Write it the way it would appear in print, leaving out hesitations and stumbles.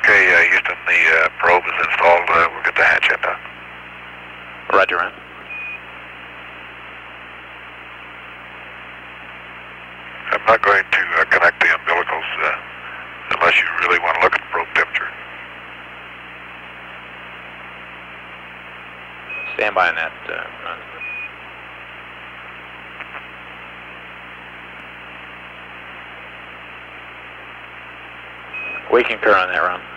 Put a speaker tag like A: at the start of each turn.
A: Okay, Houston, the probe is installed. We'll get the hatch end up.
B: Roger, man.
A: I'm not going to connect the umbilicals unless you really want to look at the probe temperature.
B: Stand by on that, Ron. We concur on that, Ron.